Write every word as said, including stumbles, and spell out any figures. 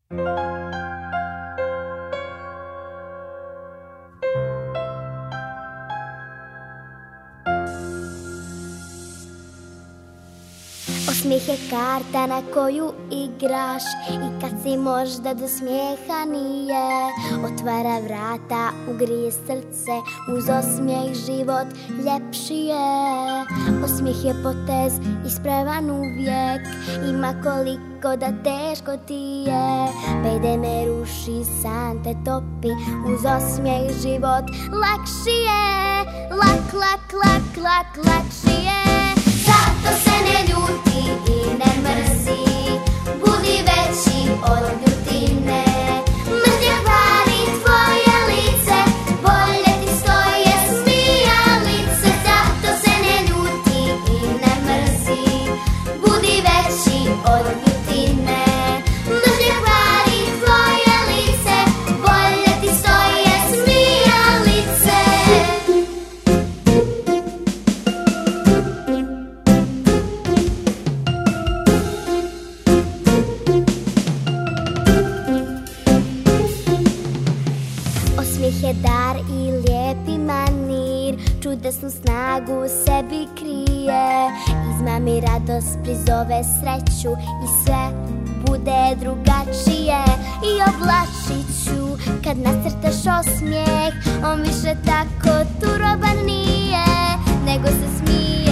Osmijeh je karta na koju igraš i kad si možda do smijeha nije. Otvara vrata, ugrije srce, uz osmijeh život ljepši je. Osmijeh je potez ispravan uvijek, ima koliko da teško ti je. Bede me ruši, san te topi, uz osmijeh život lakši je. Lak, lak, lak, lak, lakši je. Zato se ne ljuti i ne mrzi, budi veći od ljutine. Mržnja kvari tvoje lice, bolje ti stoje smijalice. Zato se ne ljuti i ne mrzi, budi veći od ljutine. Mržnja kvari tvoje lice, bolje ti stoje smijalice. Osmijeh je dar i lijepi manir, čudesnu snagu u sebi krije. Izmami radost, prizove sreću i sve bude drugačije. I oblačit ću kad nacrtaš osmijeh, on više tako turoban nije, nego se smije.